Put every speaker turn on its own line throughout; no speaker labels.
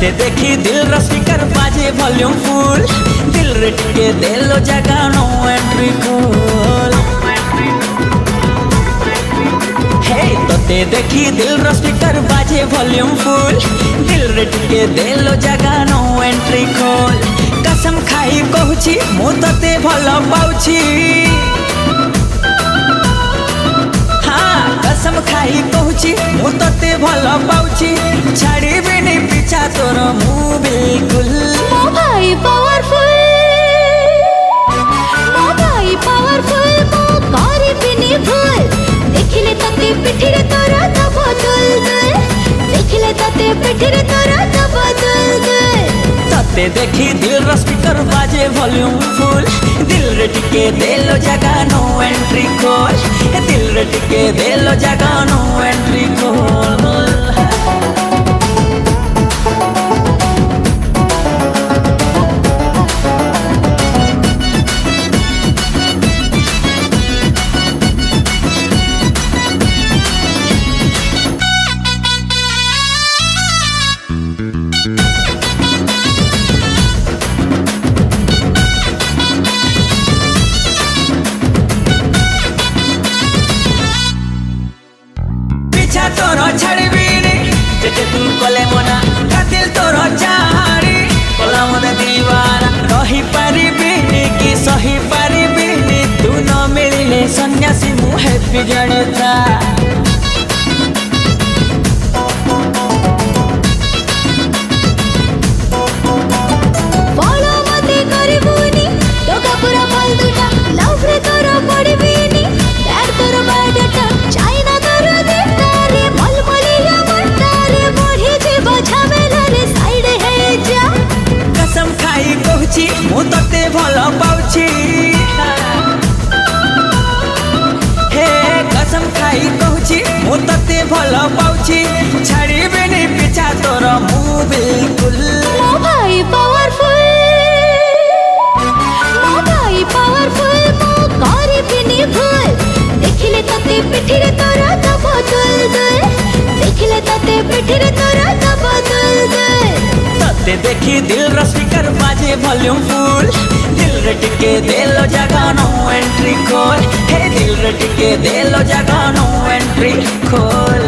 ते देखी दिल रो स्पीकर बाजे वॉल्यूम फुल दिल रे टिके देलो जगह नो एंट्री खोल हे तो ते देखी दिल रो स्पीकर बाजे वॉल्यूम फुल दिल रे टिके देलो जगह नो एंट्री खोल कसम खाई कहूची मु तते भलो पाउची कसम खाई कहूची मु तते भलो पाउची छाड़ी बिनी पीछा तोर मु बिल्कुल
मो भाई पावरफुल मो करी बिनी भूल देखिले तते पिठिरे तोरा तब दुल दुल देखिले तते पिठिरे तोरा तब दुल दुल
तते देखी दिल रो स्पीकर बाजे वॉल्यूम फुल दिल रे टिके देलो जगह नो एंट्री खोल दिल रे टिके देलो जगह नो एंट्री खोल तोरो छड़बीनी जेते तू कोले मना कातिल तोरो चाहारी कोला मने दीवाना रही परिबिनी कि सही परिबिनी तू न मिलिले सन्यासी मु हैप्पी जनता
बोलो मते करबुनी टोका पूरा फालतूटा लव रे तोरो पड़बीनी बैड तोरो बायोडाटा चाइना तोरो देता
कसम खाई कहूची मु तते भलो पाउची हे कसम खाई कहूची मु तते भलो पाउची छाड़ी बिनी पीछा तोर मु बिल्कुल
मो भाई पावरफुल मो करी बिनी भूल देखिले तते पिठिरे तोरा तब दुल दुल देखिले तते पिठिरे तोरा तब दुल दुल
तते देखी दिल रो स्पीकर बाजे वॉल्यूम फुल दिल रे टिके देलो जगह नो एंट्री खोल हे दिल रे टिके देलो जगह नो एंट्री खोल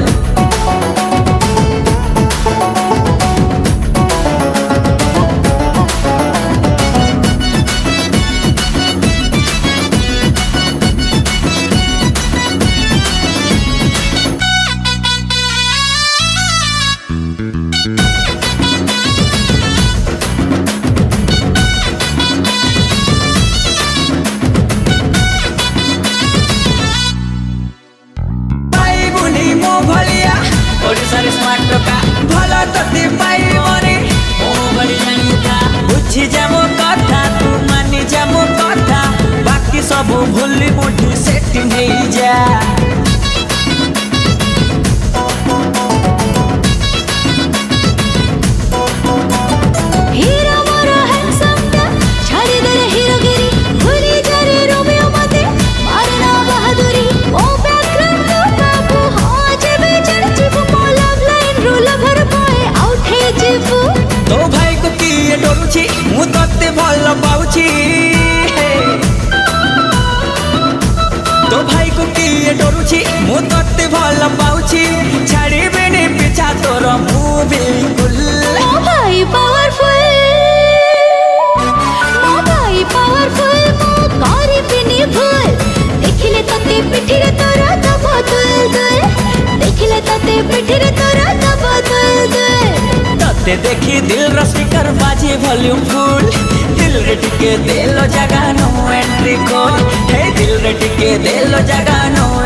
ओडिसारे स्मार्ट टोका भलो तते पाई मोरे मो बड़ी जानिता बुझी जा मो कथा तू मानी जा मो कथा बाकी सब भूली मुठी सेटिंग हे जा
हीरो मोरा हैंडसम टा छाड़ी दे हीरोगिरी भूली जा रे रोमियो मते मारना बहादुरी ओ बैकग्राउंड तो बाबू हो जेबे चढ़
तो भाई को किए डरुची मु तते भलो पाउची तो भाई को किए डरुची मु तते भलो पाउची छाड़ी बिनी पीछा तोर मु बिल्कुल
मो भाई पावरफुल मो करी बिनी भूल देखिले तते पिठिरे तोरा तब दुल दुल देखिले तते पिठिरे तोरा तब दुल दुल
तते देखी दिल रो स्पीकर बाजे वॉल्यूम फुल दिल रे टिके देलो जगह नो एंट्री खोल हे दिल रे टिके देलो जगह नो